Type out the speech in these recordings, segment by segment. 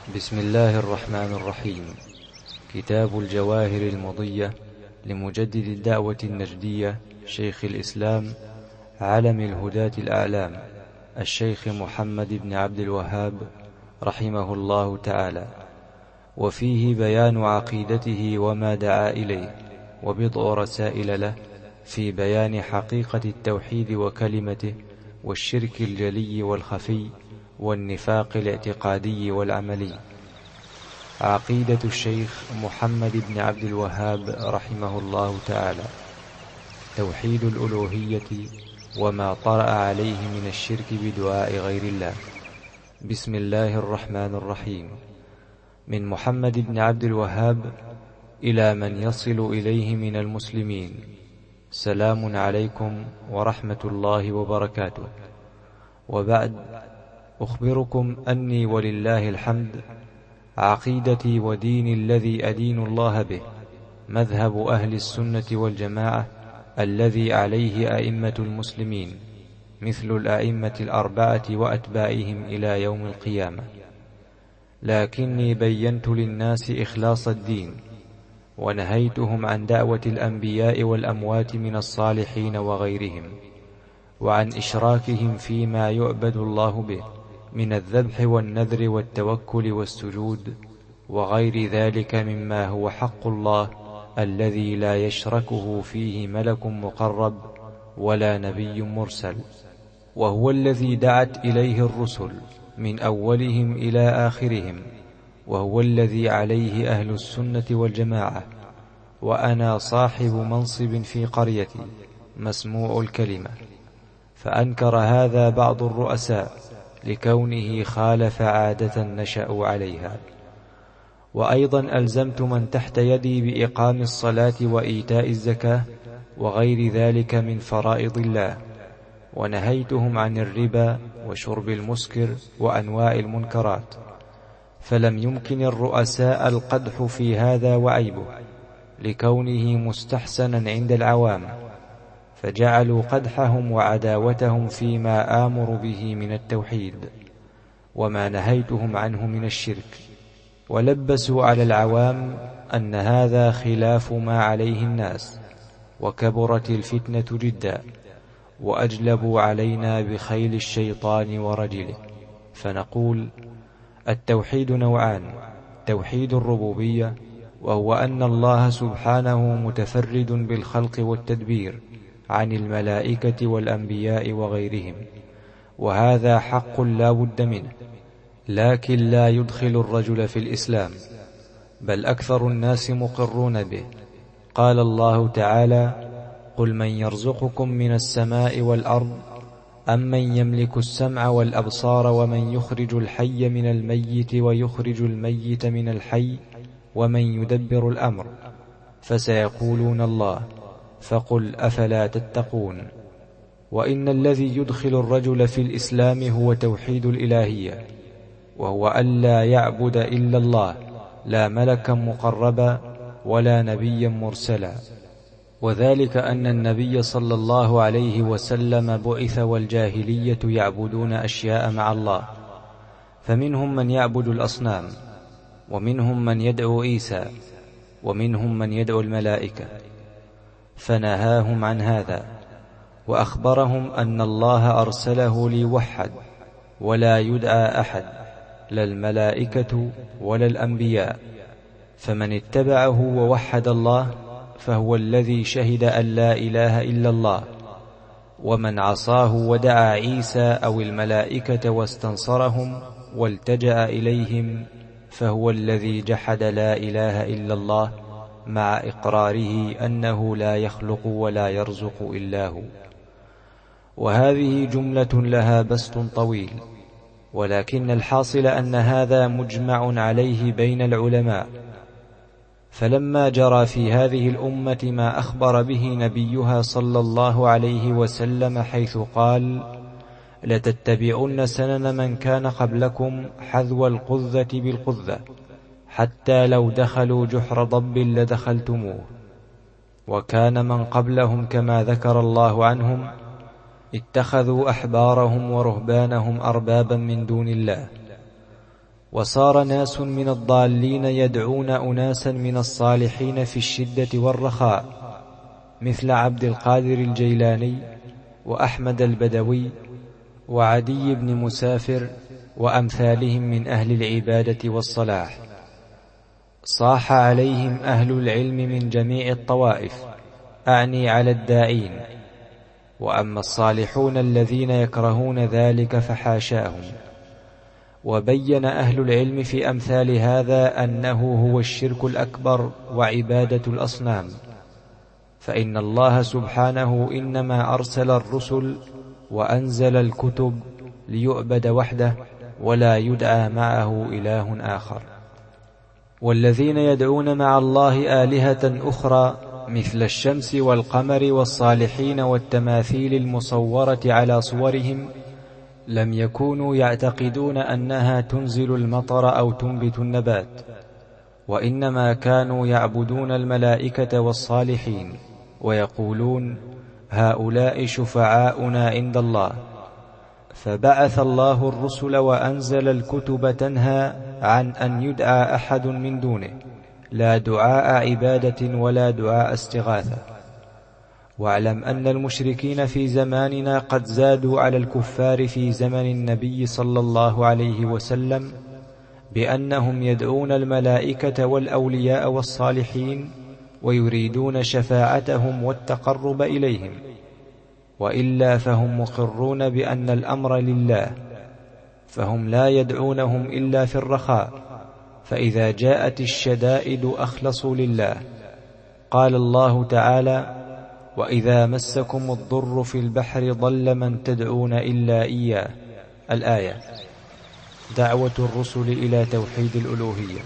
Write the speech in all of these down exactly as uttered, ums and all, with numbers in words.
بسم الله الرحمن الرحيم. كتاب الجواهر المضية لمجدد الدعوة النجدية شيخ الإسلام علم الهداة الأعلام الشيخ محمد بن عبد الوهاب رحمه الله تعالى، وفيه بيان عقيدته وما دعا إليه، وبضع رسائل له في بيان حقيقة التوحيد وكلمته، والشرك الجلي والخفي، والنفاق الاعتقادي والعملي. عقيدة الشيخ محمد بن عبد الوهاب رحمه الله تعالى: توحيد الألوهية وما طرأ عليه من الشرك بدعاء غير الله. بسم الله الرحمن الرحيم. من محمد بن عبد الوهاب إلى من يصل إليه من المسلمين: سلام عليكم ورحمة الله وبركاته. وبعد، أخبركم أني ولله الحمد عقيدتي وديني الذي أدين الله به مذهب أهل السنة والجماعة الذي عليه أئمة المسلمين، مثل الأئمة الأربعة وأتباعهم إلى يوم القيامة. لكني بينت للناس إخلاص الدين، ونهيتهم عن دعوة الأنبياء والأموات من الصالحين وغيرهم، وعن إشراكهم فيما يعبد الله به من الذبح والنذر والتوكل والسجود وغير ذلك مما هو حق الله الذي لا يشركه فيه ملك مقرب ولا نبي مرسل، وهو الذي دعت إليه الرسل من أولهم إلى آخرهم، وهو الذي عليه أهل السنة والجماعة. وأنا صاحب منصب في قريتي مسموع الكلمة، فأنكر هذا بعض الرؤساء لكونه خالف عادة نشأوا عليها. وأيضا ألزمت من تحت يدي بإقام الصلاة وإيتاء الزكاة وغير ذلك من فرائض الله، ونهيتهم عن الربا وشرب المسكر وأنواع المنكرات، فلم يمكن الرؤساء القدح في هذا وعيبه لكونه مستحسنا عند العوام، فجعلوا قدحهم وعداوتهم فيما آمر به من التوحيد وما نهيتهم عنه من الشرك، ولبسوا على العوام أن هذا خلاف ما عليه الناس، وكبرت الفتنة جدا، وأجلبوا علينا بخيل الشيطان ورجله. فنقول: التوحيد نوعان: توحيد الربوبية، وهو أن الله سبحانه متفرد بالخلق والتدبير عن الملائكة والأنبياء وغيرهم، وهذا حق لا بد منه، لكن لا يدخل الرجل في الإسلام، بل أكثر الناس مقرون به. قال الله تعالى: قل من يرزقكم من السماء والأرض أمن يملك السمع والأبصار ومن يخرج الحي من الميت ويخرج الميت من الحي ومن يدبر الأمر، فسيقولون الله، فقل أفلا تتقون. وإن الذي يدخل الرجل في الإسلام هو توحيد الإلهية، وهو أن لا يعبد إلا الله، لا ملكا مقربا ولا نبيا مرسلا. وذلك أن النبي صلى الله عليه وسلم بعث والجاهلية يعبدون أشياء مع الله، فمنهم من يعبد الأصنام، ومنهم من يدعو عيسى، ومنهم من يدعو الملائكة، فنهاهم عن هذا، وأخبرهم أن الله أرسله ليوحد ولا يدعى أحد، لا الملائكة ولا الأنبياء، فمن اتبعه ووحد الله فهو الذي شهد أن لا إله إلا الله، ومن عصاه ودعا عيسى أو الملائكة واستنصرهم والتجأ إليهم فهو الذي جحد لا إله إلا الله، مع إقراره أنه لا يخلق ولا يرزق إلا هو. وهذه جملة لها بسط طويل، ولكن الحاصل أن هذا مجمع عليه بين العلماء. فلما جرى في هذه الأمة ما أخبر به نبيها صلى الله عليه وسلم، حيث قال: لتتبعن سنن من كان قبلكم حذو القذة بالقذة، حتى لو دخلوا جحر ضب لدخلتموه. وكان من قبلهم كما ذكر الله عنهم اتخذوا أحبارهم ورهبانهم أربابا من دون الله، وصار ناس من الضالين يدعون أناسا من الصالحين في الشدة والرخاء، مثل عبد القادر الجيلاني وأحمد البدوي وعدي بن مسافر وأمثالهم من أهل العبادة والصلاح. صاح عليهم أهل العلم من جميع الطوائف، أعني على الداعين. وأما الصالحون الذين يكرهون ذلك فحاشاهم. وبين أهل العلم في أمثال هذا أنه هو الشرك الأكبر وعبادة الأصنام، فإن الله سبحانه إنما أرسل الرسل وأنزل الكتب ليعبد وحده ولا يدعى معه إله آخر. والذين يدعون مع الله آلهة أخرى مثل الشمس والقمر والصالحين والتماثيل المصورة على صورهم لم يكونوا يعتقدون أنها تنزل المطر أو تنبت النبات، وإنما كانوا يعبدون الملائكة والصالحين ويقولون هؤلاء شفعاؤنا عند الله. فبعث الله الرسل وأنزل الكتب تنهى عن أن يدعى أحد من دونه، لا دعاء عبادة ولا دعاء استغاثة. واعلم أن المشركين في زماننا قد زادوا على الكفار في زمن النبي صلى الله عليه وسلم بأنهم يدعون الملائكة والأولياء والصالحين ويريدون شفاعتهم والتقرب إليهم، وإلا فهم مقرون بأن الأمر لله، فهم لا يدعونهم إلا في الرخاء، فإذا جاءت الشدائد أخلصوا لله. قال الله تعالى: وإذا مسكم الضر في البحر ضل من تدعون إلا إياه. الآية. دعوة الرسل إلى توحيد الألوهية.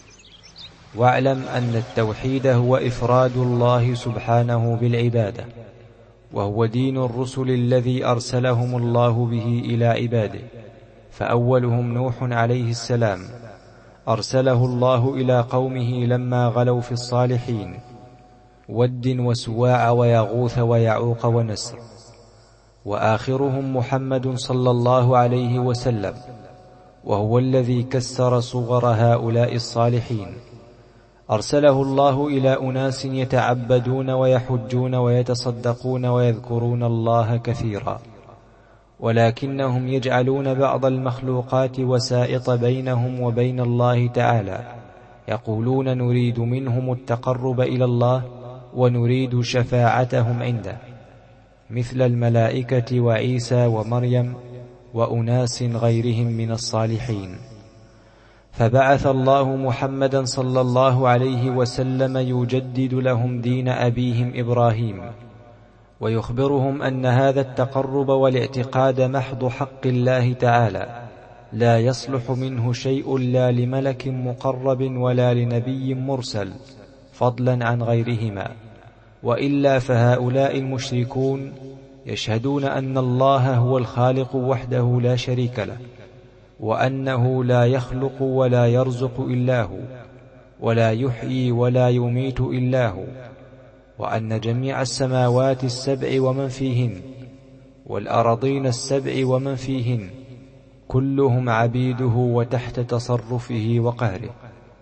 واعلم أن التوحيد هو إفراد الله سبحانه بالعبادة، وهو دين الرسل الذي أرسلهم الله به إلى عباده. فأولهم نوح عليه السلام، أرسله الله إلى قومه لما غلوا في الصالحين، ود وسواع ويغوث ويعوق ونسر. وآخرهم محمد صلى الله عليه وسلم، وهو الذي كسر صغر هؤلاء الصالحين. أرسله الله إلى أناس يتعبدون ويحجون ويتصدقون ويذكرون الله كثيرا، ولكنهم يجعلون بعض المخلوقات وسائط بينهم وبين الله تعالى، يقولون نريد منهم التقرب إلى الله ونريد شفاعتهم عنده، مثل الملائكة وعيسى ومريم وأناس غيرهم من الصالحين. فبعث الله محمدا صلى الله عليه وسلم يجدد لهم دين أبيهم إبراهيم، ويخبرهم أن هذا التقرب والاعتقاد محض حق الله تعالى، لا يصلح منه شيء لا لملك مقرب ولا لنبي مرسل، فضلا عن غيرهما. وإلا فهؤلاء المشركون يشهدون أن الله هو الخالق وحده لا شريك له، وأنه لا يخلق ولا يرزق إلا هو، ولا يحيي ولا يميت إلا هو، وأن جميع السماوات السبع ومن فيهن والأرضين السبع ومن فيهن كلهم عبيده وتحت تصرفه وقهره.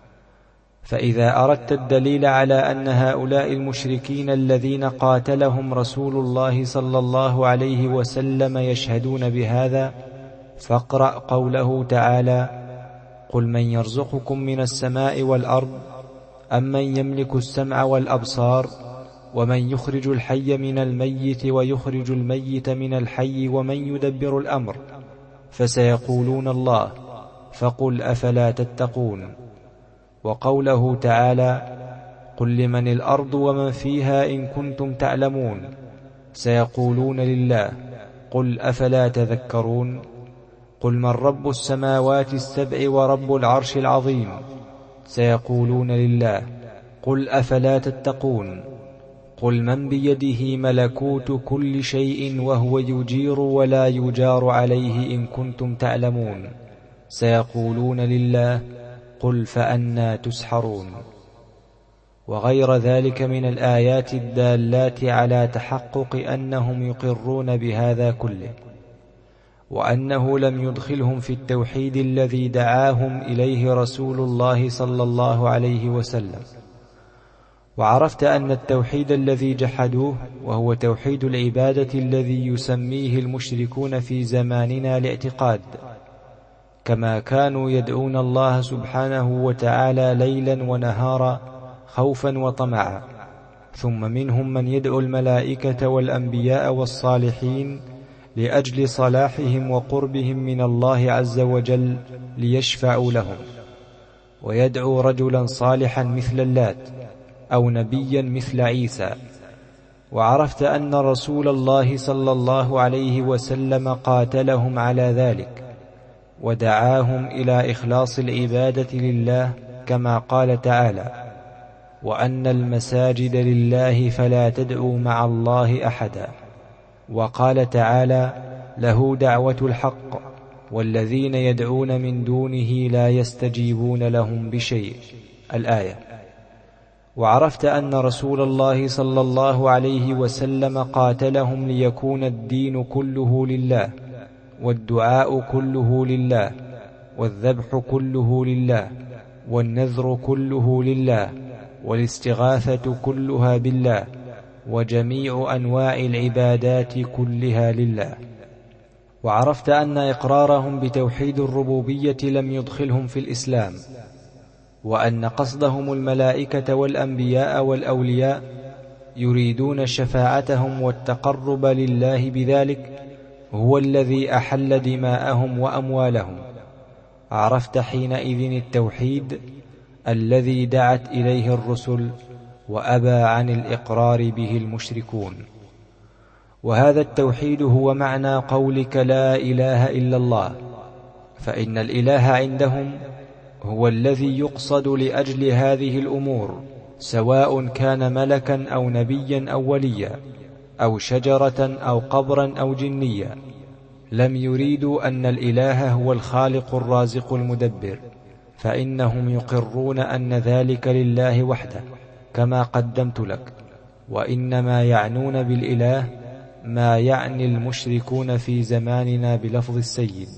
فإذا أردت الدليل على أن هؤلاء المشركين الذين قاتلهم رسول الله صلى الله عليه وسلم يشهدون بهذا، فاقرأ قوله تعالى: قل من يرزقكم من السماء والأرض أمن يملك السمع والأبصار ومن يخرج الحي من الميت ويخرج الميت من الحي ومن يدبر الأمر، فسيقولون الله، فقل أفلا تتقون. وقوله تعالى: قل لمن الأرض ومن فيها إن كنتم تعلمون، سيقولون لله، قل أفلا تذكرون. قل من رب السماوات السبع ورب العرش العظيم، سيقولون لله، قل أفلا تتقون. قل من بيده ملكوت كل شيء وهو يجير ولا يجار عليه إن كنتم تعلمون، سيقولون لله، قل فأنى تسحرون. وغير ذلك من الآيات الدالات على تحقق أنهم يقرون بهذا كله. وأنه لم يدخلهم في التوحيد الذي دعاهم إليه رسول الله صلى الله عليه وسلم. وعرفت أن التوحيد الذي جحدوه وهو توحيد العبادة الذي يسميه المشركون في زماننا الاعتقاد، كما كانوا يدعون الله سبحانه وتعالى ليلا ونهارا خوفا وطمعا، ثم منهم من يدعو الملائكة والأنبياء والصالحين لأجل صلاحهم وقربهم من الله عز وجل ليشفعوا لهم، ويدعو رجلا صالحا مثل اللات أو نبيا مثل عيسى. وعرفت أن رسول الله صلى الله عليه وسلم قاتلهم على ذلك ودعاهم إلى إخلاص العبادة لله، كما قال تعالى: وأن المساجد لله فلا تدعوا مع الله أحدا. وقال تعالى: له دعوة الحق والذين يدعون من دونه لا يستجيبون لهم بشيء، الآية. وعرفت أن رسول الله صلى الله عليه وسلم قاتلهم ليكون الدين كله لله، والدعاء كله لله، والذبح كله لله، والنذر كله لله، والاستغاثة كلها بالله، وجميع أنواع العبادات كلها لله. وعرفت أن إقرارهم بتوحيد الربوبية لم يدخلهم في الإسلام، وأن قصدهم الملائكة والأنبياء والأولياء يريدون شفاعتهم والتقرب لله بذلك هو الذي أحل دماءهم وأموالهم. عرفت حينئذ التوحيد الذي دعت إليه الرسل وأبى عن الإقرار به المشركون. وهذا التوحيد هو معنى قولك لا إله إلا الله، فإن الإله عندهم هو الذي يقصد لأجل هذه الأمور، سواء كان ملكا أو نبيا أو وليا أو شجرة أو قبرا أو جنيا. لم يريدوا أن الإله هو الخالق الرازق المدبر، فإنهم يقرون أن ذلك لله وحده كما قدمت لك، وإنما يعنون بالإله ما يعني المشركون في زماننا بلفظ السيد.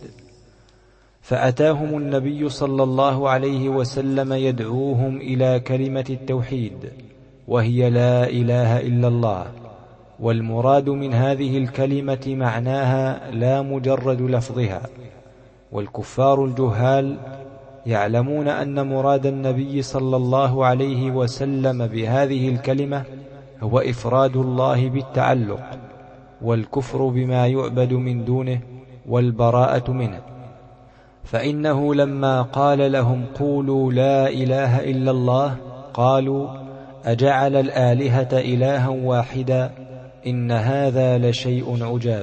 فأتاهم النبي صلى الله عليه وسلم يدعوهم إلى كلمة التوحيد، وهي لا إله إلا الله. والمراد من هذه الكلمة معناها لا مجرد لفظها. والكفار الجهال يعلمون أن مراد النبي صلى الله عليه وسلم بهذه الكلمة هو إفراد الله بالتعلق، والكفر بما يعبد من دونه، والبراءة منه. فإنه لما قال لهم قولوا لا إله إلا الله قالوا أجعل الآلهة إلها واحدا إن هذا لشيء عجاب.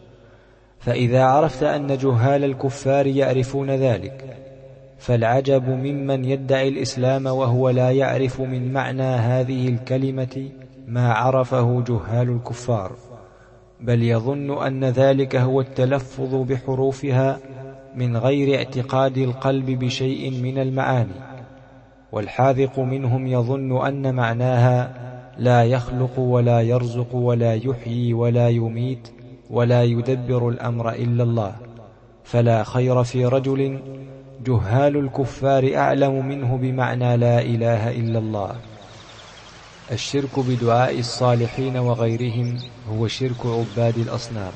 فإذا عرفت أن جهال الكفار يعرفون ذلك، فالعجب ممن يدعي الإسلام وهو لا يعرف من معنى هذه الكلمة ما عرفه جهال الكفار، بل يظن أن ذلك هو التلفظ بحروفها من غير اعتقاد القلب بشيء من المعاني. والحاذق منهم يظن أن معناها لا يخلق ولا يرزق ولا يحيي ولا يميت ولا يدبر الأمر إلا الله. فلا خير في رجل جهال الكفار أعلم منه بمعنى لا إله إلا الله. الشرك بدعاء الصالحين وغيرهم هو شرك عباد الأصنام.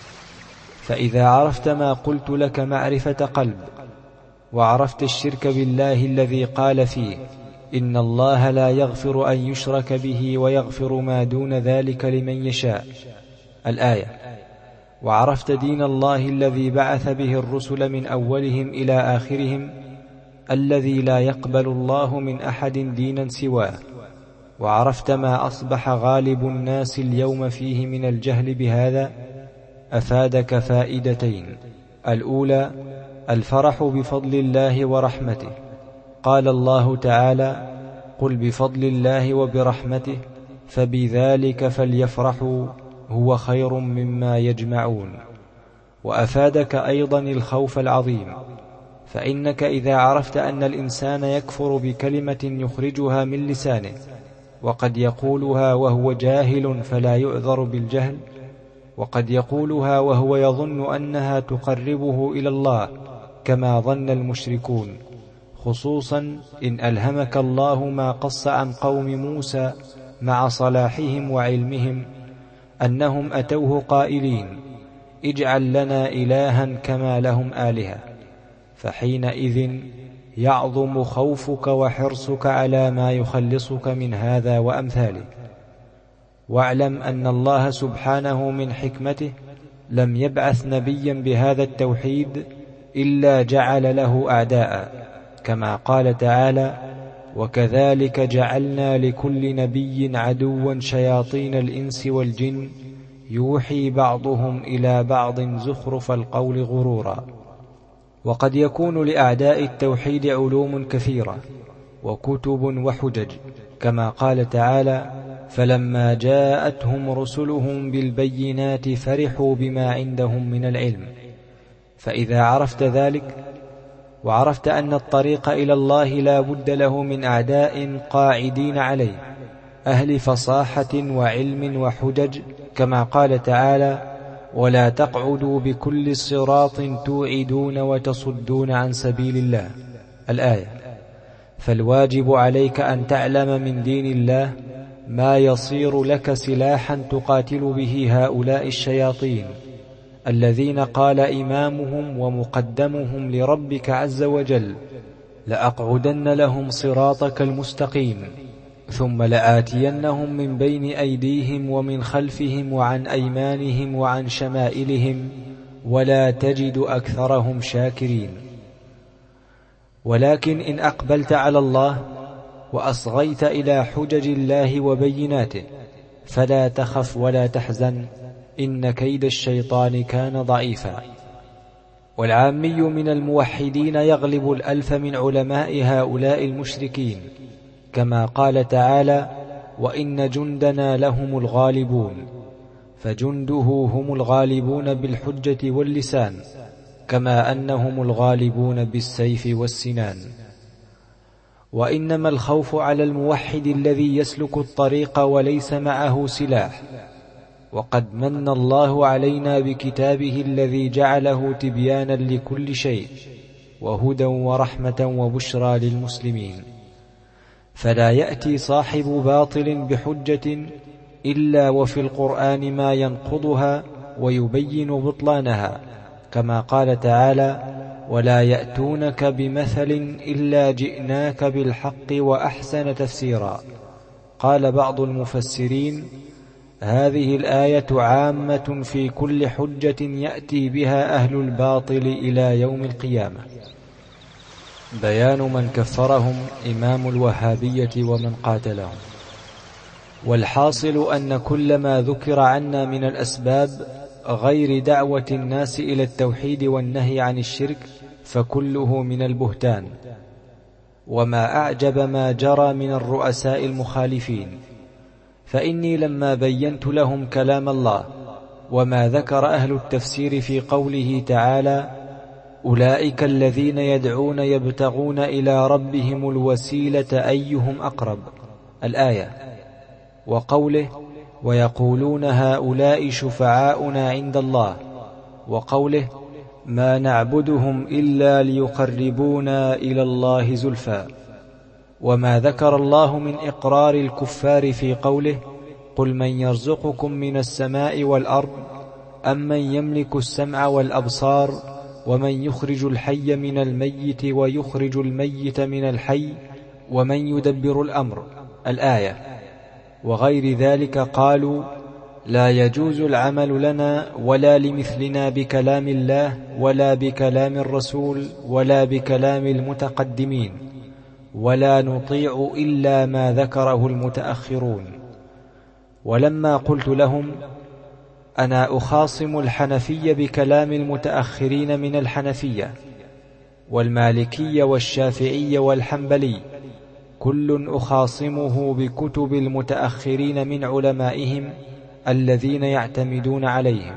فإذا عرفت ما قلت لك معرفة قلب، وعرفت الشرك بالله الذي قال فيه إن الله لا يغفر أن يشرك به ويغفر ما دون ذلك لمن يشاء، الآية. وعرفت دين الله الذي بعث به الرسل من أولهم إلى آخرهم، الذي لا يقبل الله من أحد دينا سواه. وعرفت ما أصبح غالب الناس اليوم فيه من الجهل بهذا، أفادك فائدتين: الأولى الفرح بفضل الله ورحمته. قال الله تعالى: قل بفضل الله وبرحمته فبذلك فليفرحوا هو خير مما يجمعون. وأفادك أيضا الخوف العظيم، فإنك إذا عرفت أن الإنسان يكفر بكلمة يخرجها من لسانه وقد يقولها وهو جاهل فلا يعذر بالجهل، وقد يقولها وهو يظن أنها تقربه إلى الله كما ظن المشركون، خصوصا إن ألهمك الله ما قص عن قوم موسى مع صلاحهم وعلمهم أنهم أتوه قائلين: اجعل لنا إلها كما لهم آلهة، فحينئذ يعظم خوفك وحرصك على ما يخلصك من هذا وأمثاله. واعلم أن الله سبحانه من حكمته لم يبعث نبيا بهذا التوحيد إلا جعل له أعداء، كما قال تعالى: وكذلك جعلنا لكل نبي عدوا شياطين الإنس والجن يوحي بعضهم إلى بعض زخرف القول غرورا. وقد يكون لأعداء التوحيد علوم كثيرة وكتب وحجج، كما قال تعالى: فلما جاءتهم رسلهم بالبينات فرحوا بما عندهم من العلم. فإذا عرفت ذلك وعرفت أن الطريق إلى الله لا بد له من أعداء قاعدين عليه، أهل فصاحة وعلم وحجج، كما قال تعالى: ولا تقعدوا بكل صراط توعدون وتصدون عن سبيل الله، الآية. فالواجب عليك أن تعلم من دين الله ما يصير لك سلاحا تقاتل به هؤلاء الشياطين الذين قال إمامهم ومقدمهم لربك عز وجل: لأقعدن لهم صراطك المستقيم ثم لآتينهم من بين أيديهم ومن خلفهم وعن أيمانهم وعن شمائلهم ولا تجد أكثرهم شاكرين. ولكن إن أقبلت على الله وأصغيت إلى حجج الله وبيناته فلا تخف ولا تحزن، إن كيد الشيطان كان ضعيفا. والعامي من الموحدين يغلب الألف من علماء هؤلاء المشركين، كما قال تعالى: وإن جندنا لهم الغالبون، فجنده هم الغالبون بالحجة واللسان، كما أنهم الغالبون بالسيف والسنان. وإنما الخوف على الموحد الذي يسلك الطريق وليس معه سلاح. وقد من الله علينا بكتابه الذي جعله تبيانا لكل شيء وهدى ورحمة وبشرى للمسلمين، فلا يأتي صاحب باطل بحجة إلا وفي القرآن ما ينقضها ويبين بطلانها، كما قال تعالى: ولا يأتونك بمثل إلا جئناك بالحق وأحسن تفسيرا. قال بعض المفسرين: هذه الآية عامة في كل حجة يأتي بها أهل الباطل إلى يوم القيامة. بيان من كفرهم إمام الوهابية ومن قاتلهم. والحاصل أن كل ما ذكر عنا من الأسباب غير دعوة الناس إلى التوحيد والنهي عن الشرك فكله من البهتان. وما أعجب ما جرى من الرؤساء المخالفين، فإني لما بينت لهم كلام الله وما ذكر أهل التفسير في قوله تعالى: أولئك الذين يدعون يبتغون إلى ربهم الوسيلة أيهم أقرب، الآية، وقوله: ويقولون هؤلاء شفعاؤنا عند الله، وقوله: ما نعبدهم إلا ليقربونا إلى الله زلفى، وما ذكر الله من إقرار الكفار في قوله: قل من يرزقكم من السماء والأرض أم من يملك السمع والأبصار ومن يخرج الحي من الميت ويخرج الميت من الحي ومن يدبر الأمر، الآية. وغير ذلك قالوا: لا يجوز العمل لنا ولا لمثلنا بكلام الله ولا بكلام الرسول ولا بكلام المتقدمين، ولا نطيع إلا ما ذكره المتأخرون. ولما قلت لهم: أنا أخاصم الحنفية بكلام المتأخرين من الحنفية والمالكية والشافعية والحنبلي، كل أخاصمه بكتب المتأخرين من علمائهم الذين يعتمدون عليهم.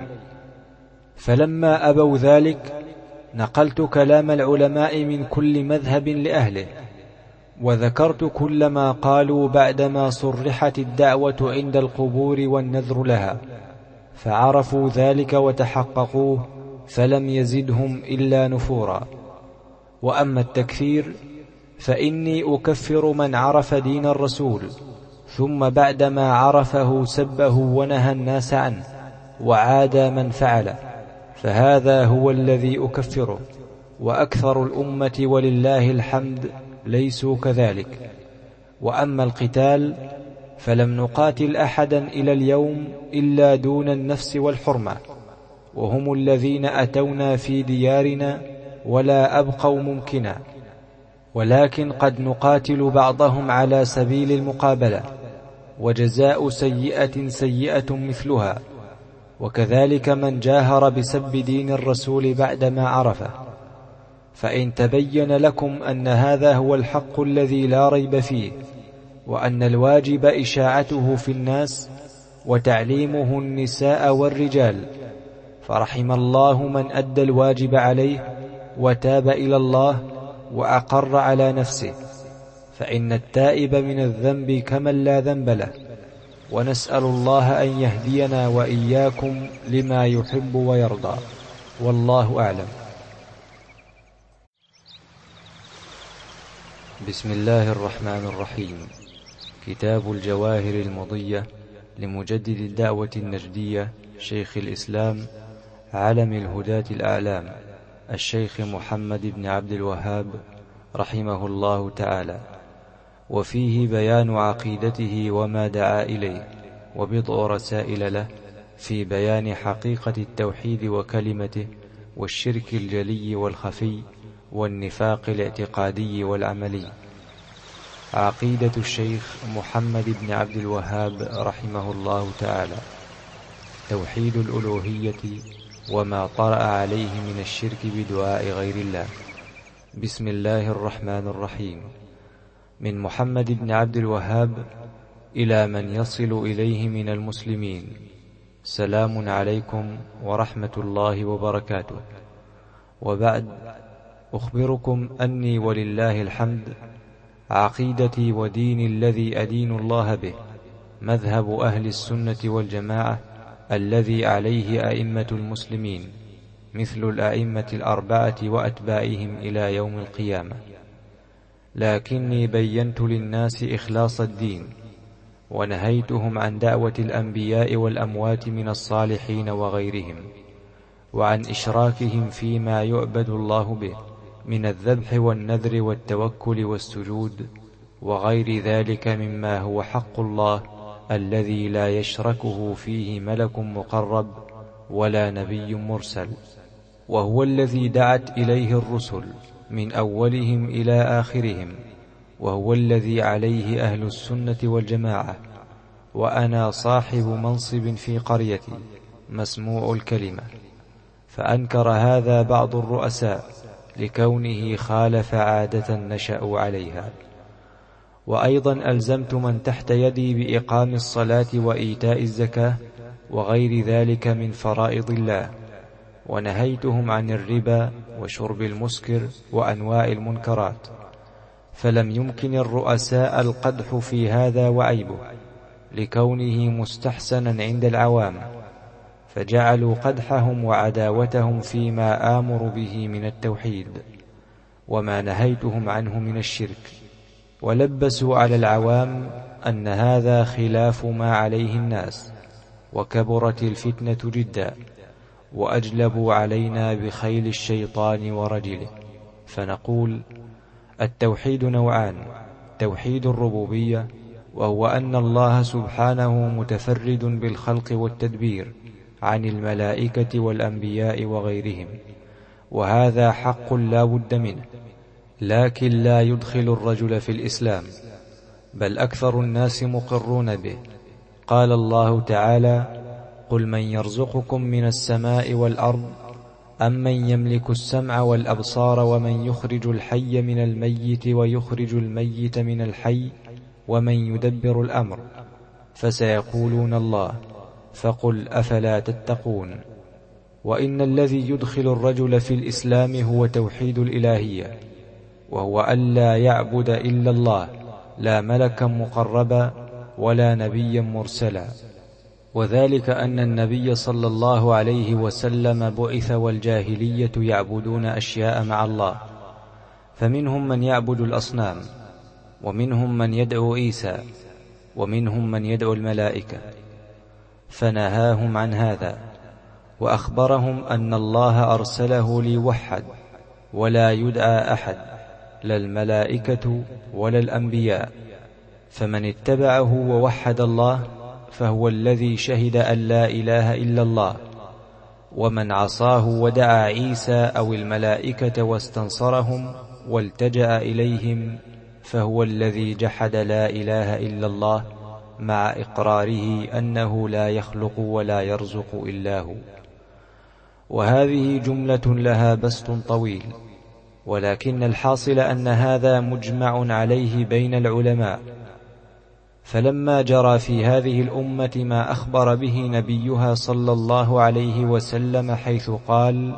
فلما أبوا ذلك نقلت كلام العلماء من كل مذهب لأهله، وذكرت كل ما قالوا بعدما صرحت الدعوة عند القبور والنذر لها، فعرفوا ذلك وتحققوه فلم يزدهم إلا نفورا. وأما التكفير فإني أكفر من عرف دين الرسول ثم بعدما عرفه سبه ونهى الناس عنه وعادى من فعله، فهذا هو الذي أكفره. وأكثر الأمة ولله الحمد ليسوا كذلك. وأما القتال فلم نقاتل أحدا إلى اليوم إلا دون النفس والحرمة، وهم الذين أتونا في ديارنا ولا أبقوا ممكنا، ولكن قد نقاتل بعضهم على سبيل المقابلة، وجزاء سيئة سيئة مثلها. وكذلك من جاهر بسب دين الرسول بعدما عرفه. فإن تبين لكم أن هذا هو الحق الذي لا ريب فيه، وأن الواجب إشاعته في الناس وتعليمه النساء والرجال، فرحم الله من أدى الواجب عليه وتاب إلى الله وأقر على نفسه، فإن التائب من الذنب كمن لا ذنب له. ونسأل الله أن يهدينا وإياكم لما يحب ويرضى، والله أعلم. بسم الله الرحمن الرحيم. كتاب الجواهر المضية لمجدد الدعوة النجدية شيخ الإسلام علم الهداة الأعلام الشيخ محمد بن عبد الوهاب رحمه الله تعالى، وفيه بيان عقيدته وما دعا إليه، وبضع رسائل له في بيان حقيقة التوحيد وكلمته، والشرك الجلي والخفي، والنفاق الاعتقادي والعملي. عقيدة الشيخ محمد بن عبد الوهاب رحمه الله تعالى: توحيد الألوهية وما طرأ عليه من الشرك بدعاء غير الله. بسم الله الرحمن الرحيم. من محمد بن عبد الوهاب إلى من يصل إليه من المسلمين: سلام عليكم ورحمة الله وبركاته. وبعد، أخبركم أني ولله الحمد عقيدتي وديني الذي أدين الله به مذهب أهل السنة والجماعة الذي عليه أئمة المسلمين، مثل الأئمة الأربعة وأتباعهم إلى يوم القيامة. لكني بينت للناس إخلاص الدين، ونهيتهم عن دعوة الأنبياء والأموات من الصالحين وغيرهم، وعن إشراكهم فيما يعبد الله به من الذبح والنذر والتوكل والسجود وغير ذلك مما هو حق الله الذي لا يشركه فيه ملك مقرب ولا نبي مرسل، وهو الذي دعت إليه الرسل من أولهم إلى آخرهم، وهو الذي عليه أهل السنة والجماعة. وأنا صاحب منصب في قريتي مسموع الكلمة. فأنكر هذا بعض الرؤساء لكونه خالف عادة نشأوا عليها. وأيضا ألزمت من تحت يدي بإقام الصلاة وإيتاء الزكاة وغير ذلك من فرائض الله، ونهيتهم عن الربا وشرب المسكر وأنواع المنكرات. فلم يمكن الرؤساء القدح في هذا وعيبه لكونه مستحسنا عند العوام، فجعلوا قدحهم وعداوتهم فيما آمر به من التوحيد وما نهيتهم عنه من الشرك، ولبسوا على العوام أن هذا خلاف ما عليه الناس، وكبرت الفتنة جدا، وأجلبوا علينا بخيل الشيطان ورجله. فنقول: التوحيد نوعان: توحيد الربوبية، وهو أن الله سبحانه متفرد بالخلق والتدبير عن الملائكة والأنبياء وغيرهم، وهذا حق لا بد منه، لكن لا يدخل الرجل في الإسلام، بل أكثر الناس مقرون به. قال الله تعالى: قل من يرزقكم من السماء والأرض أم من يملك السمع والأبصار ومن يخرج الحي من الميت ويخرج الميت من الحي ومن يدبر الأمر، فسيقولون الله، فقل أفلا تتقون. وإن الذي يدخل الرجل في الإسلام هو توحيد الإلهية، وهو أن لا يعبد إلا الله، لا ملكا مقربا ولا نبيا مرسلا. وذلك أن النبي صلى الله عليه وسلم بعث والجاهلية يعبدون أشياء مع الله، فمنهم من يعبد الأصنام، ومنهم من يدعو عيسى، ومنهم من يدعو الملائكة، فنهاهم عن هذا، وأخبرهم أن الله أرسله ليوحد ولا يدعى أحد، لا الملائكة ولا الأنبياء، فمن اتبعه ووحد الله فهو الذي شهد أن لا إله إلا الله، ومن عصاه ودعا عيسى أو الملائكة واستنصرهم والتجأ إليهم فهو الذي جحد لا إله إلا الله مع إقراره أنه لا يخلق ولا يرزق إلا هو. وهذه جملة لها بسط طويل، ولكن الحاصل أن هذا مجمع عليه بين العلماء. فلما جرى في هذه الأمة ما أخبر به نبيها صلى الله عليه وسلم حيث قال: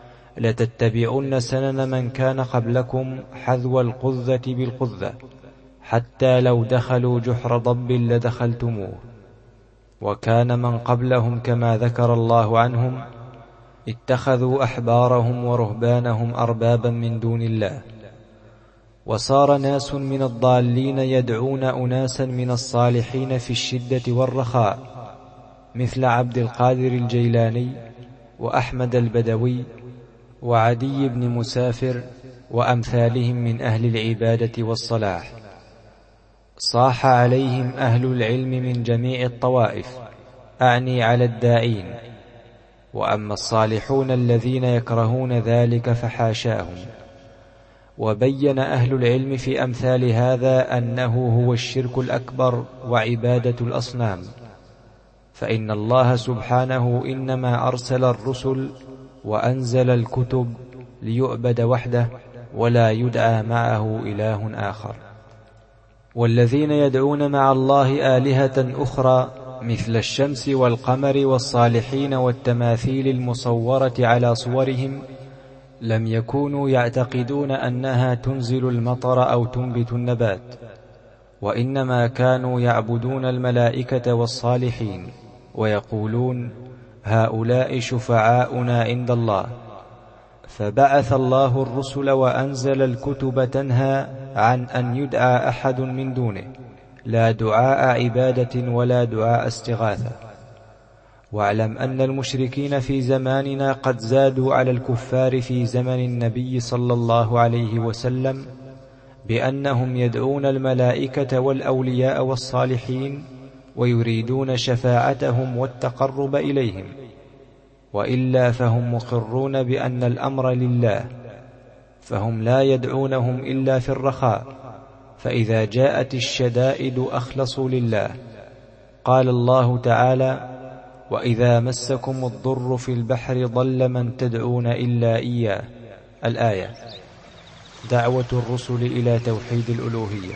لتتبعن سنن من كان قبلكم حذو القذة بالقذة حتى لو دخلوا جحر ضب لدخلتموه، وكان من قبلهم كما ذكر الله عنهم اتخذوا أحبارهم ورهبانهم أربابا من دون الله، وصار ناس من الضالين يدعون أناسا من الصالحين في الشدة والرخاء، مثل عبد القادر الجيلاني وأحمد البدوي وعدي بن مسافر وأمثالهم من أهل العبادة والصلاح. صاح عليهم أهل العلم من جميع الطوائف، أعني على الداعين. وأما الصالحون الذين يكرهون ذلك فحاشاهم. وبين أهل العلم في أمثال هذا أنه هو الشرك الأكبر وعبادة الأصنام، فإن الله سبحانه إنما أرسل الرسل وأنزل الكتب ليعبد وحده ولا يدعى معه إله آخر. والذين يدعون مع الله آلهة أخرى مثل الشمس والقمر والصالحين والتماثيل المصورة على صورهم لم يكونوا يعتقدون أنها تنزل المطر أو تنبت النبات، وإنما كانوا يعبدون الملائكة والصالحين ويقولون: هؤلاء شفعاؤنا عند الله. فبعث الله الرسل وأنزل الكتب تنهى عن أن يدعى أحد من دونه، لا دعاء عبادة ولا دعاء استغاثة. واعلم أن المشركين في زماننا قد زادوا على الكفار في زمن النبي صلى الله عليه وسلم بأنهم يدعون الملائكة والأولياء والصالحين ويريدون شفاعتهم والتقرب إليهم، وإلا فهم مقرون بأن الأمر لله، فهم لا يدعونهم إلا في الرخاء، فإذا جاءت الشدائد أخلصوا لله. قال الله تعالى: وإذا مسكم الضر في البحر ضل من تدعون إلا إياه. الآية. دعوة الرسل إلى توحيد الألوهية.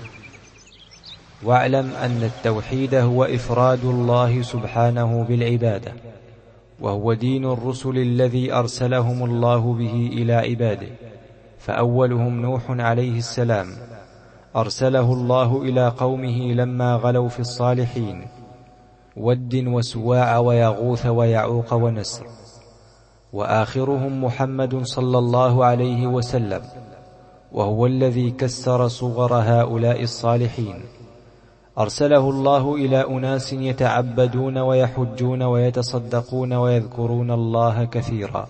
واعلم أن التوحيد هو إفراد الله سبحانه بالعبادة، وهو دين الرسل الذي أرسلهم الله به إلى عباده. فأولهم نوح عليه السلام، أرسله الله إلى قومه لما غلوا في الصالحين، ود وسواع ويغوث ويعوق ونسر. وآخرهم محمد صلى الله عليه وسلم، وهو الذي كسر صغر هؤلاء الصالحين. أرسله الله إلى أناس يتعبدون ويحجون ويتصدقون ويذكرون الله كثيرا،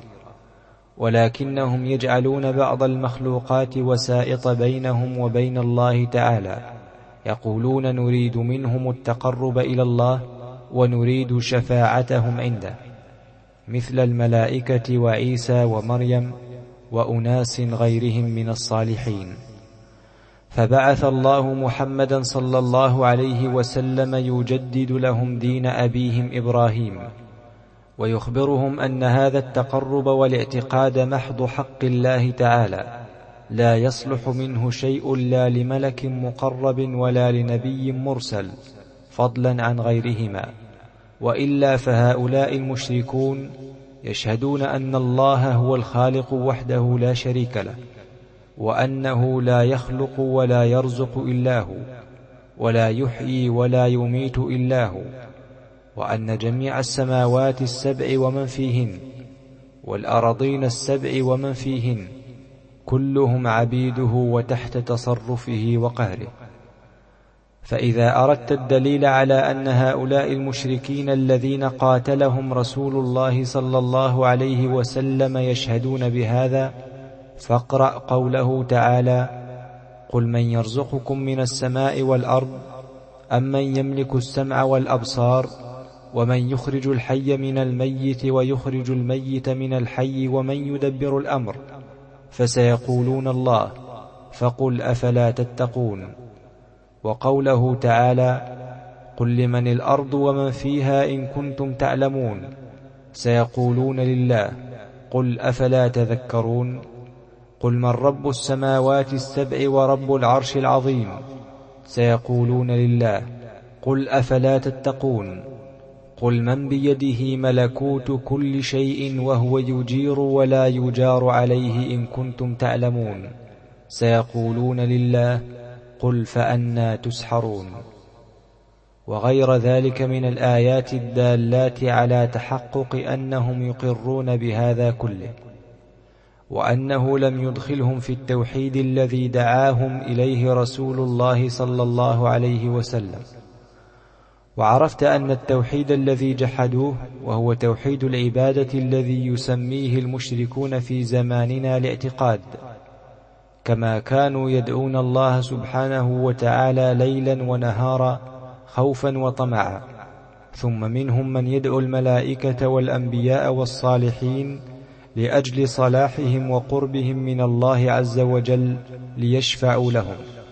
ولكنهم يجعلون بعض المخلوقات وسائط بينهم وبين الله تعالى، يقولون نريد منهم التقرب إلى الله ونريد شفاعتهم عنده، مثل الملائكة وعيسى ومريم وأناس غيرهم من الصالحين. فبعث الله محمدا صلى الله عليه وسلم يجدد لهم دين أبيهم إبراهيم، ويخبرهم أن هذا التقرب والاعتقاد محض حق الله تعالى، لا يصلح منه شيء لا لملك مقرب ولا لنبي مرسل، فضلا عن غيرهما. وإلا فهؤلاء المشركون يشهدون أن الله هو الخالق وحده لا شريك له، وأنه لا يخلق ولا يرزق إلا هو، ولا يحيي ولا يميت إلا هو، وأن جميع السماوات السبع ومن فيهن والأراضين السبع ومن فيهن كلهم عبيده وتحت تصرفه وقهره. فإذا أردت الدليل على أن هؤلاء المشركين الذين قاتلهم رسول الله صلى الله عليه وسلم يشهدون بهذا، فاقرأ قوله تعالى: قل من يرزقكم من السماء والأرض أمن يملك السمع والأبصار ومن يخرج الحي من الميت ويخرج الميت من الحي ومن يدبر الأمر، فسيقولون الله، فقل أفلا تتقون. وقوله تعالى: قل لمن الأرض ومن فيها إن كنتم تعلمون، سيقولون لله، قل أفلا تذكرون. قل من رب السماوات السبع ورب العرش العظيم، سيقولون لله، قل أفلا تتقون. قل من بيده ملكوت كل شيء وهو يجير ولا يجار عليه إن كنتم تعلمون، سيقولون لله، قل فأنى تسحرون. وغير ذلك من الآيات الدالات على تحقق أنهم يقرون بهذا كله، وأنه لم يدخلهم في التوحيد الذي دعاهم إليه رسول الله صلى الله عليه وسلم. وعرفت أن التوحيد الذي جحدوه وهو توحيد العبادة الذي يسميه المشركون في زماننا الاعتقاد، كما كانوا يدعون الله سبحانه وتعالى ليلا ونهارا خوفا وطمعا. ثم منهم من يدعو الملائكة والأنبياء والصالحين لأجل صلاحهم وقربهم من الله عز وجل ليشفعوا لهم،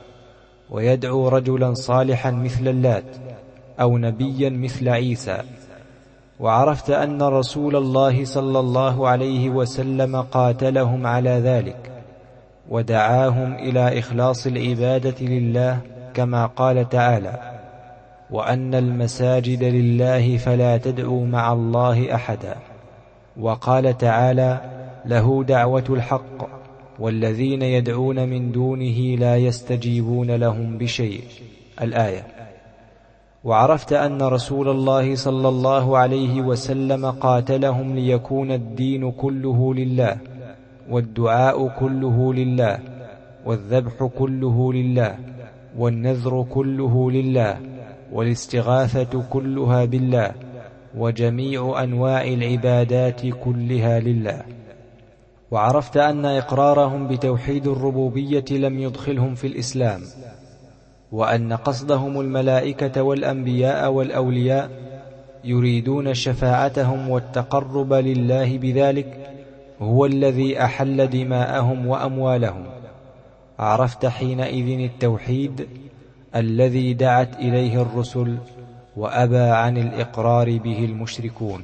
ويدعو رجلا صالحا مثل اللات أو نبيا مثل عيسى. وعرفت أن رسول الله صلى الله عليه وسلم قاتلهم على ذلك، ودعاهم إلى إخلاص العبادة لله، كما قال تعالى: وأن المساجد لله فلا تدعوا مع الله أحدا. وقال تعالى: له دعوة الحق والذين يدعون من دونه لا يستجيبون لهم بشيء، الآية. وعرفت أن رسول الله صلى الله عليه وسلم قاتلهم ليكون الدين كله لله، والدعاء كله لله، والذبح كله لله، والنذر كله لله، والاستغاثة كلها بالله، وجميع أنواع العبادات كلها لله. وعرفت أن إقرارهم بتوحيد الربوبية لم يدخلهم في الإسلام، وأن قصدهم الملائكة والأنبياء والأولياء يريدون شفاعتهم والتقرب لله بذلك هو الذي أحل دماءهم وأموالهم. عرفت حينئذ التوحيد الذي دعت إليه الرسل وأبى عن الإقرار به المشركون.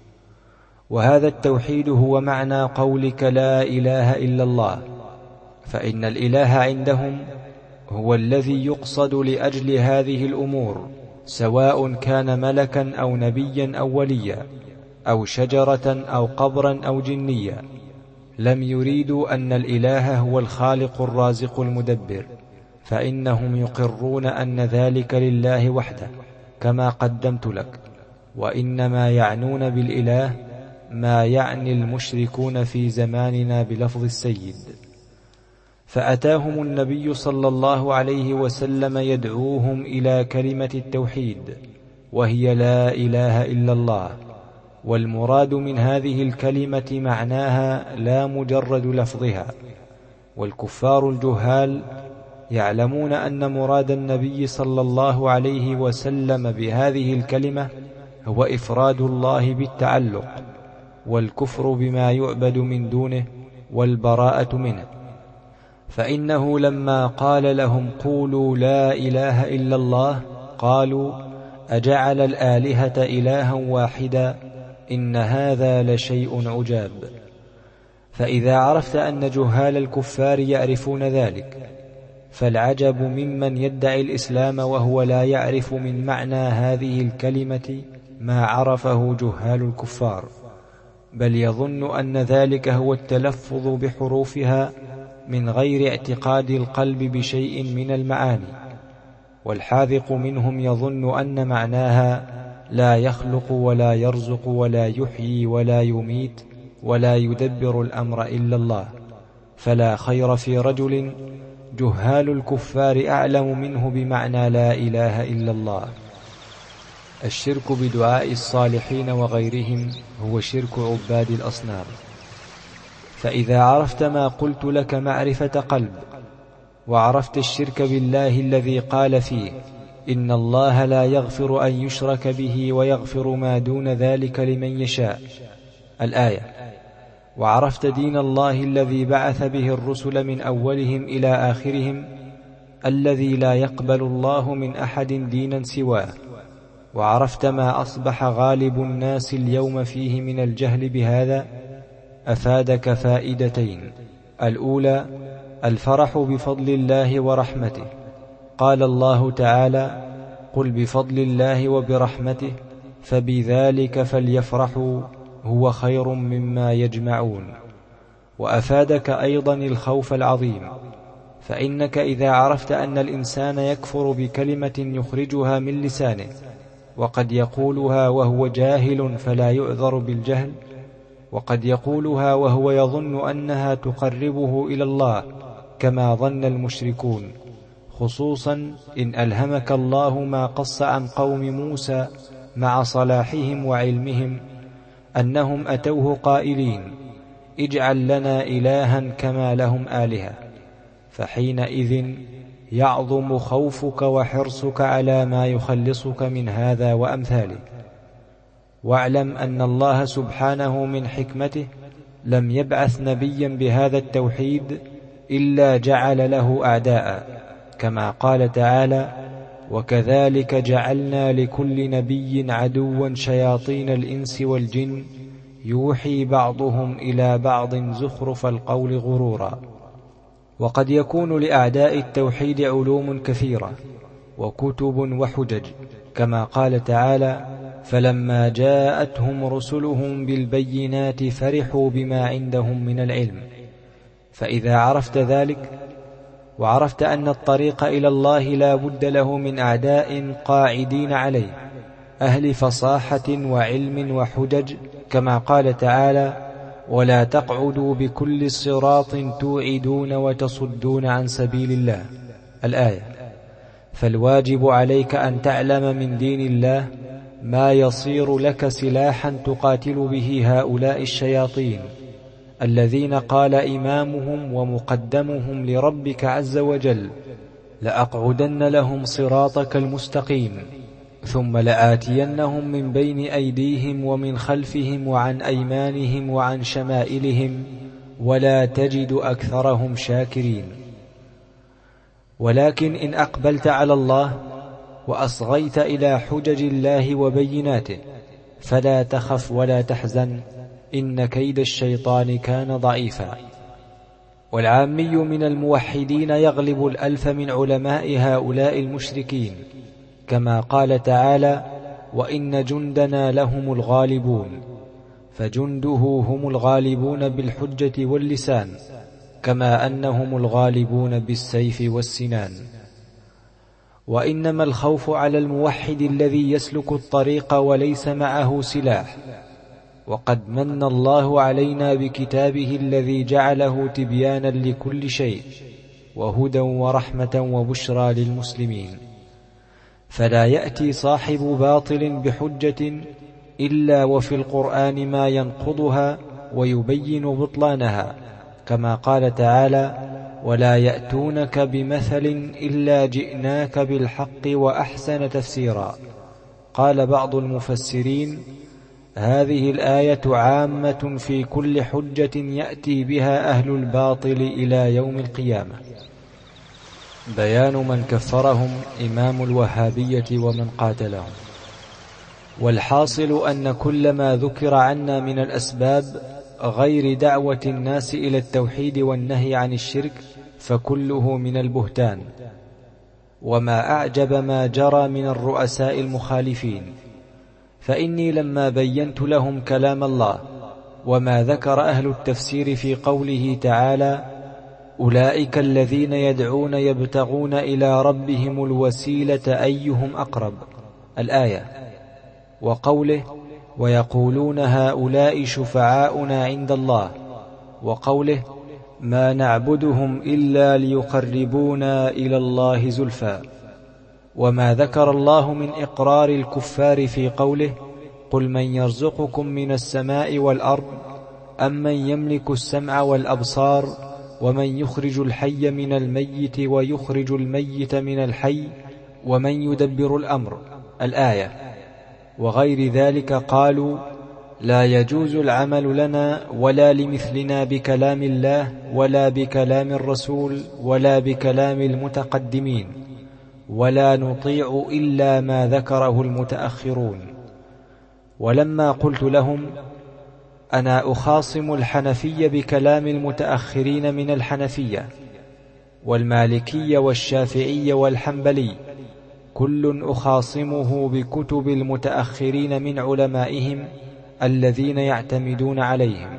وهذا التوحيد هو معنى قولك لا إله إلا الله، فإن الإله عندهم هو الذي يقصد لأجل هذه الأمور، سواء كان ملكا أو نبيا أو وليا أو شجرة أو قبرا أو جنيا. لم يريدوا أن الإله هو الخالق الرازق المدبر، فإنهم يقرون أن ذلك لله وحده كما قدمت لك، وإنما يعنون بالإله ما يعني المشركون في زماننا بلفظ السيد. فأتاهم النبي صلى الله عليه وسلم يدعوهم إلى كلمة التوحيد، وهي لا إله إلا الله. والمراد من هذه الكلمة معناها لا مجرد لفظها. والكفار الجهال يعلمون أن مراد النبي صلى الله عليه وسلم بهذه الكلمة هو إفراد الله بالتعلق، والكفر بما يعبد من دونه، والبراءة منه. فإنه لما قال لهم قولوا لا إله إلا الله، قالوا أجعل الآلهة إلها واحدا إن هذا لشيء عجاب. فإذا عرفت أن جهال الكفار يعرفون ذلك، فالعجب ممن يدعي الإسلام وهو لا يعرف من معنى هذه الكلمة ما عرفه جهال الكفار، بل يظن أن ذلك هو التلفظ بحروفها من غير اعتقاد القلب بشيء من المعاني. والحاذق منهم يظن أن معناها لا يخلق ولا يرزق ولا يحيي ولا يميت ولا يدبر الأمر إلا الله، فلا خير في رجل جهال الكفار أعلم منه بمعنى لا إله إلا الله. الشرك بدعاء الصالحين وغيرهم هو شرك عباد الأصنام. فإذا عرفت ما قلت لك معرفة قلب، وعرفت الشرك بالله الذي قال فيه إن الله لا يغفر أن يشرك به ويغفر ما دون ذلك لمن يشاء، الآية، وعرفت دين الله الذي بعث به الرسل من أولهم إلى آخرهم الذي لا يقبل الله من أحد دينا سواه، وعرفت ما أصبح غالب الناس اليوم فيه من الجهل بهذا، أفادك فائدتين: الأولى الفرح بفضل الله ورحمته، قال الله تعالى: قل بفضل الله وبرحمته فبذلك فليفرحوا هو خير مما يجمعون. وأفادك أيضا الخوف العظيم، فإنك إذا عرفت أن الإنسان يكفر بكلمة يخرجها من لسانه وقد يقولها وهو جاهل فلا يعذر بالجهل، وقد يقولها وهو يظن أنها تقربه إلى الله كما ظن المشركون، خصوصا إن ألهمك الله ما قص عن قوم موسى مع صلاحهم وعلمهم أنهم أتوه قائلين: اجعل لنا إلها كما لهم آلهة، فحينئذ يعظم خوفك وحرصك على ما يخلصك من هذا وأمثاله. واعلم أن الله سبحانه من حكمته لم يبعث نبيا بهذا التوحيد إلا جعل له أعداء، كما قال تعالى: وكذلك جعلنا لكل نبي عدوا شياطين الإنس والجن يوحي بعضهم إلى بعض زخرف القول غرورا. وقد يكون لأعداء التوحيد علوم كثيرة وكتب وحجج، كما قال تعالى: فلما جاءتهم رسلهم بالبينات فرحوا بما عندهم من العلم. فإذا عرفت ذلك وعرفت أن الطريق إلى الله لا بد له من أعداء قاعدين عليه أهل فصاحة وعلم وحجج، كما قال تعالى: ولا تقعدوا بكل صراط توعدون وتصدون عن سبيل الله، الآية. فالواجب عليك أن تعلم من دين الله ما يصير لك سلاحا تقاتل به هؤلاء الشياطين الذين قال إمامهم ومقدمهم لربك عز وجل: لأقعدن لهم صراطك المستقيم ثم لآتينهم من بين أيديهم ومن خلفهم وعن أيمانهم وعن شمائلهم ولا تجد أكثرهم شاكرين. ولكن إن أقبلت على الله وأصغيت إلى حجج الله وبيناته فلا تخف ولا تحزن، إن كيد الشيطان كان ضعيفا. والعامي من الموحدين يغلب الألف من علماء هؤلاء المشركين، كما قال تعالى: وإن جندنا لهم الغالبون، فجنده هم الغالبون بالحجة واللسان، كما أنهم الغالبون بالسيف والسنان. وإنما الخوف على الموحد الذي يسلك الطريق وليس معه سلاح. وقد من الله علينا بكتابه الذي جعله تبيانا لكل شيء وهدى ورحمة وبشرى للمسلمين، فلا يأتي صاحب باطل بحجة إلا وفي القرآن ما ينقضها ويبين بطلانها، كما قال تعالى: ولا يأتونك بمثل إلا جئناك بالحق وأحسن تفسيرا. قال بعض المفسرين: هذه الآية عامة في كل حجة يأتي بها أهل الباطل إلى يوم القيامة. بيان من كفرهم إمام الوهابية ومن قاتلهم. والحاصل أن كل ما ذكر عنا من الأسباب غير دعوة الناس إلى التوحيد والنهي عن الشرك فكله من البهتان. وما أعجب ما جرى من الرؤساء المخالفين، فإني لما بينت لهم كلام الله وما ذكر أهل التفسير في قوله تعالى: أولئك الذين يدعون يبتغون إلى ربهم الوسيلة أيهم أقرب، الآية، وقوله ويقولون هؤلاء شفعاؤنا عند الله، وقوله ما نعبدهم إلا ليقربونا إلى الله زلفى، وما ذكر الله من إقرار الكفار في قوله قل من يرزقكم من السماء والأرض أمن يملك السمع والأبصار ومن يخرج الحي من الميت ويخرج الميت من الحي ومن يدبر الأمر الآية، وغير ذلك قالوا لا يجوز العمل لنا ولا لمثلنا بكلام الله ولا بكلام الرسول ولا بكلام المتقدمين، ولا نطيع إلا ما ذكره المتأخرون. ولما قلت لهم أنا أخاصم الحنفية بكلام المتأخرين من الحنفية والمالكية والشافعية والحنبلي، كل أخاصمه بكتب المتأخرين من علمائهم الذين يعتمدون عليهم.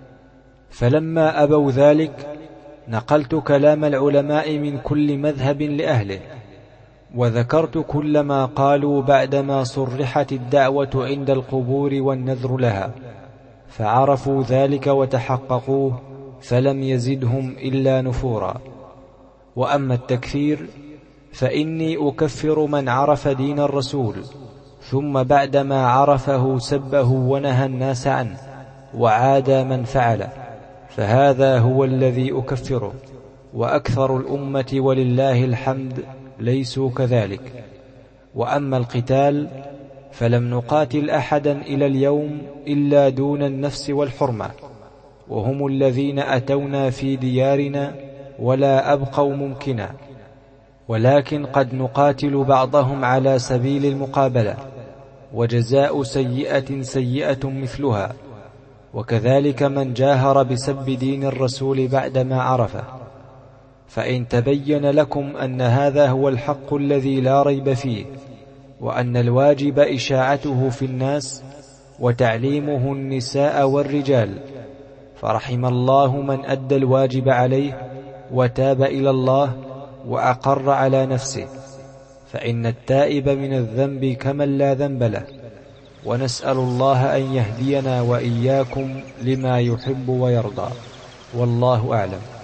فلما أبوا ذلك نقلت كلام العلماء من كل مذهب لأهله، وذكرت كل ما قالوا بعدما صرحت الدعوة عند القبور والنذر لها، فعرفوا ذلك وتحققوه فلم يزدهم إلا نفورا. وأما التكفير فإني أكفر من عرف دين الرسول ثم بعدما عرفه سبه ونهى الناس عنه وعادى من فعل، فهذا هو الذي أكفره، وأكثر الأمة ولله الحمد ليسوا كذلك. وأما القتال فلم نقاتل أحدا إلى اليوم إلا دون النفس والحرمة، وهم الذين أتونا في ديارنا ولا أبقوا ممكنا، ولكن قد نقاتل بعضهم على سبيل المقابلة، وجزاء سيئة سيئة مثلها، وكذلك من جاهر بسب دين الرسول بعدما عرفه. فإن تبين لكم أن هذا هو الحق الذي لا ريب فيه، وأن الواجب إشاعته في الناس وتعليمه النساء والرجال، فرحم الله من أدى الواجب عليه وتاب إلى الله وأقر على نفسه، فإن التائب من الذنب كمن لا ذنب له. ونسأل الله أن يهدينا وإياكم لما يحب ويرضى، والله أعلم.